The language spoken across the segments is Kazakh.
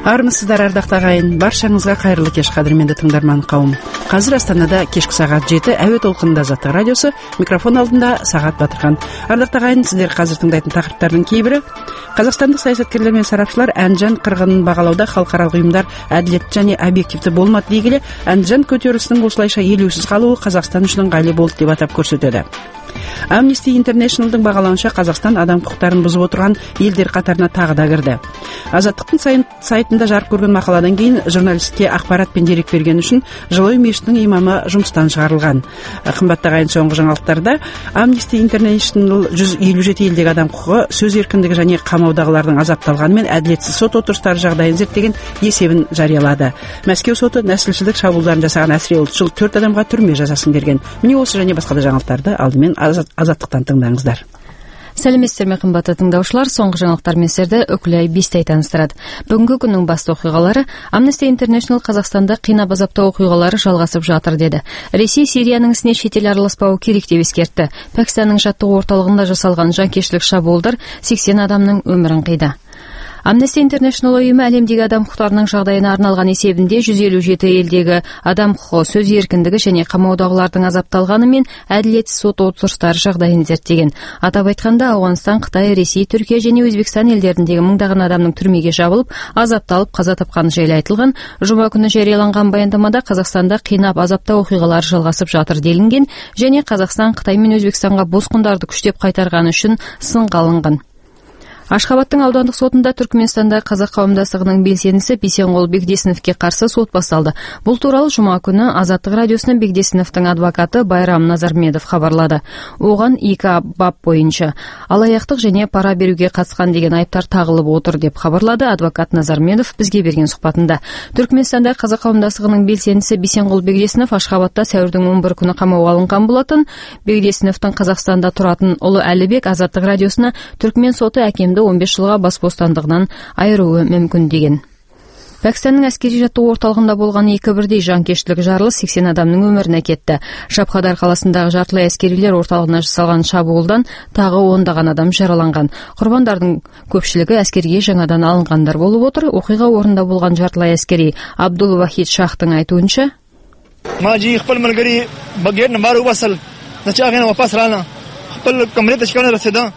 Армысыздар, ардактуу агайын, баршаңызга кайрылуу кеш, кадырменде тыңдарман кауым. Казыр Астанада кешки саат 7 әуе толкунунда Азаттык радиосу, микрофон алдында Сагат Батырхан. Ардактуу агайын, сиздер казыр тыңдайтын тақырыптардын кейбири: Казакстандык саясаткерлер менен сарапчылар Андижан кыргынын багалоодо халыкаралык уюмдар адилеттүү жана объективдүү болмот дегиле, Андижан көтөрүлүшүнүн осулайша элүүсүз калуу Казакстан үчүн ыңгайлуу болду деп атап көрсөтөдү. Amnesty International'дың багалауынча Казакстан адам укуктарын бузуп отурган элдер катарына тагы да кирди. Азаттыктын сайтында жарык көргөн макаладан кийин журналистке акпарат пен дерек берген үчүн Жылой мешитинин имамы жумуштан чыгарылган. Кымбаттуу агайын, соңку жаңылыктарда Amnesty International 157 элдеги адам укугу, сөз эркиндиги жана камаудагылардын азапталганы менен адилетсиз сот отуруштары жагдайын зерттеген эсебин жарыялады. Мәскеу соту насличилдик шабуулдарын жасаган Асрия Улчул 4 адамга түрмө жазасын берген. Міне осы және басқа да жаңалыктарды алдымен Азаттыктан тыңдаңыздар. Сәлеметсіздер ме, кымбаттуу тыңдаушылар, соңғы жаңалыктар менен сиздерди Өкүлай Бистай тааныстырат. Бүгүнкү күндүн басты окуялары: Amnesty International Казакстанда кыйнап азаптоо окуялары жалгасып жатыр деди. Ресей Сириянын исине чет эл араласпабы керек деп эскертти. Пакистандын жаттыгуу орталыгында жасалган жанкечтилик шабуулдар 80 адамдын өмүрүн кыйды. Amnesty International уюму әлемдеги адам укуктарынын жагдайына арналган эсебинде 157 элдеги адам укугу, сөз эркиндиги жана камаудагылардын азапталганы менен адилетсиз сот отуруштары жагдайын зерттеген. Атап айтканда, Афганистан, Кытай, Ресей, Түркия жана Өзбекстан элдериндеги мыңдаган адамдын түрмөгө жабылып, азапталып, каза тапканы жайлы айтылган. Жума күнү жарыяланган баяндамада Казакстанда кыйнап азаптоо окуялары жалгасып жатыр делинген жана Казакстан Кытай менен Өзбекстанга боскундарды күчтөп кайтарганы үчүн сынга алынган. Ашхабадтың аудандык сотунда Түркменстанда казак кауымдастыгынын белсендиси Бисенкул Бекдесиновке каршы сот басталды. Бул тууралуу жума күнү Азаттык радиосунун Бекдесиновдун адвокаты Байрам Назармедов кабарлады. Оган 2 бап боюнча алаяктык жана пара берүүгө катышкан деген айыптар тагылып отур деп кабарлады адвокат Назармедов бизге берген сухбатында. Түркменстанда казак кауымдастыгынын белсендиси Бисенкул Бекдесинов Ашхабадта сәүрдүн 11 күнү камоого алынган болотун. Бекдесиновдун Казакстанда туратын улу Алибек Азаттык радиосуна Түркмен соту акемди 15 жылга бас бостандыгынан айырууы мүмкүн деген. Пакистандын аскери жаттыгуу орталыгында болгон 2 бирдей жанкечтилик жарылыш 80 адамдын өмүрүнө кетти. Шапкадар каласындагы жартылай аскерилер орталыгына жасалган шабуулдан тагы 10 адам жараланган. Курбандардын көпчүлүгү аскерге жаңадан алынгандар болуп отур. Окуйга орунда болгон жартылай аскери Абдул Вахид Шахтын айтуунча: "Мажи хпал малгари багер намару басал. Начагына вапас рана. Хпал камрета шкана расида."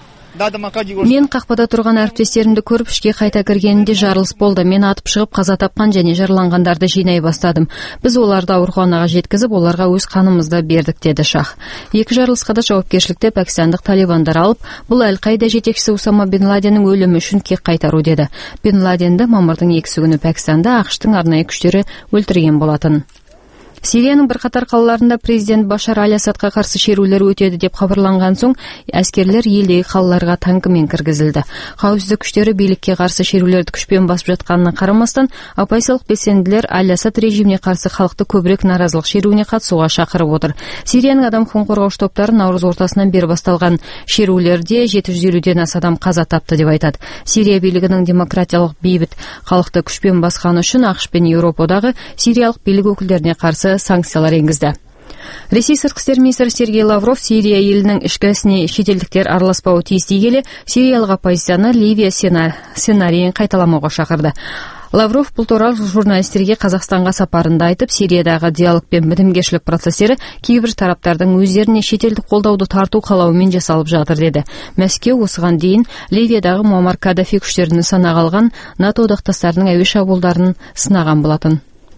Мен какпада турган әріптестеримди көрүп ишке кайта киргенимде жарылыш болду. Мен атып чыгып каза тапкан жана жаралангандарды жыйнай баштадым. Биз оларды ооруканага жеткизип, оларга өз каныбызды бердик, деди Шах. Эки жарылышка да жоопкерчиликти пакистандык талибандар алып, бул Аль-Каида жетекчиси Усама бин Ладенин өлүмү үчүн кек кайтаруу, деди. Бин Ладенди мамырдын 2 күнү Пакистанда АКШтын арнайы күчтөрү өлтүргөн болотун. Сириянын bir катар калаларында президент Башар Аль-Асадка каршы шерүүлөр өтөдү деп кабарланган соң, аскерлер элдеги калаларга танкы менен киргизилди. Кауіпсіздік күчтөрү бийликке каршы шерүүлөрдү күчпен басып жатканына карамастан, оппозициялык белсендилер Аль-Асад режимине каршы калкты көбүрөөк наразылык шерүүнү катышууга чакырып отур. Сириянын адам укугун коргооч топтары наурыз ортасынан бери башталган шерүүлөрдө 750ден аса адам каза тапты деп айтат. Сирия бийлигинин демократиялык бейбит калкты күчпен басканы үчүн АКШ пен Европадагы сириялык бийлик өкүлдөрүнө каршы санкциялар энгизди. Ресей сырткы иштер министри Сергей Лавров Сирия элинин ички исине шетелдиктер араласпабы тийиз дегеле сириялык оппозицияны Ливия сценарийин кайталамоого чакырды. Лавров бул тууралуу журналисттерге Казакстанга сапарында айтып, Сириядагы диалог пен битимгерчилик процесстери кээ бир тараптардын өздөрүнө шетелдик колдооду тартуу каалоо менен жасалып жатыр, деди. Мәскеу осыган дейин Ливиядагы Муаммар Каддафи күчтөрүнүн санага алган НАТО одакташтарынын әуе шабуулдарын сынаган болотун.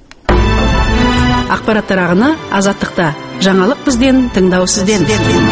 Акпараттар агыны Азаттыкта. Жаңалык бизден, тыңдоо сизден.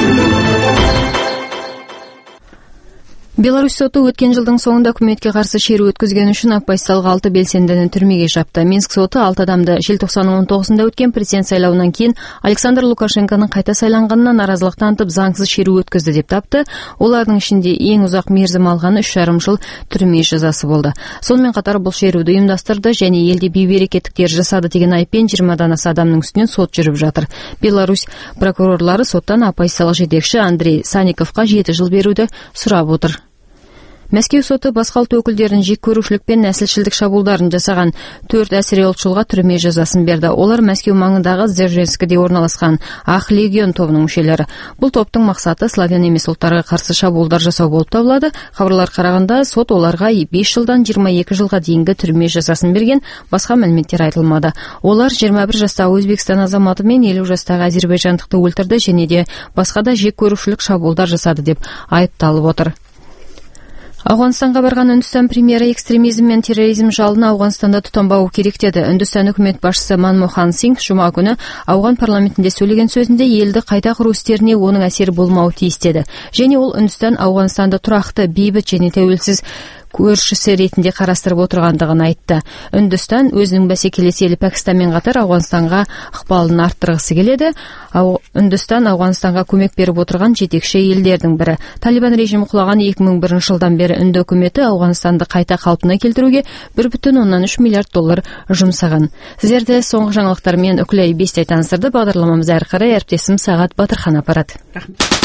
Беларусь соту өткен жылдың соңында өкмөткө каршы шерүү өткөзгөн үчүн оппозициялык 6 белсендини түрмөгө жапты. Минск соту 6 адамды желтоқсанның 19-сында өткен президент сайлауынан кийин Александр Лукашенконун кайта сайланганына наразылык танытып заңсыз шерүү өткөздү деп тапты. Олардын ичинде эң узак мерзим алганы 3,5 жыл түрмө жазасы болду. Сонун катар бул шерүүдү уюмдаштырды жана элди бейберекеттиктер жасады деген айыппен 20 аса адамдын үстүнөн сот жүрүп жатыр. Беларусь прокурорлору соттан оппозициялык жетекчи Андрей Санниковго 7 жыл берүүдө сурап отур. Мәскеу соты басқалты өкілдерін жек көрушілік пен нәсілшілдік шабуылдарын жасаған 4 әскери ұлтшылға түрме жазасын берді. Олар Мәскеу маңындағы Дзержинскіде орналасқан Ақ легион тобының мүшелері. Бұл топтың мақсаты славян емес ұлттарға қарсы шабуылдар жасау болып табылады. Хабарлар қарағанда сот оларға 5 жылдан 22 жылға дейінгі түрме жазасын берген, басқа мәліметтер айтылмады. Олар 21 жастағы Өзбекстан азаматы мен 50 жастағы әзербайжандықты өлтірді және де басқа да жек көрушілік шабуылдар жасады деп айыпталып отыр. Ауғанстанға барған Үндістан премьері экстремизм мен терроризм жалын Ауғанстанда тұтанбауы керек деді. Үндістан үкімет басшысы Манмохан Сингх жұма күні Ауған парламентінде сөйлеген сөзінде елді қайта құру істеріне оның әсері болмауы тиіс деді. Және ол Үндістан Ауғанстанды тұрақты, бейбіт және тәуелсіз көршісі ретінде қарастырып отырғандығын айтты. Үндістан өзінің бәсекелес елі Пәкістанмен қатар Ауғанстанға ықпалын арттырғысы келеді. Үндістан Ауғанстанға көмек беріп отырған жетекші елдердің бірі. Талибан режимі құлаған 2001 жылдан бері үнді үкіметі Ауғанстанды қайта қалпына келтіруге 1,3 миллиард доллар жұмсаған. Сіздерді соңғы жаңалықтармен Үкілай Бестай таныстырды. Бағдарламамыз әрі қарай әріптесім Сағат Батырхан апарады.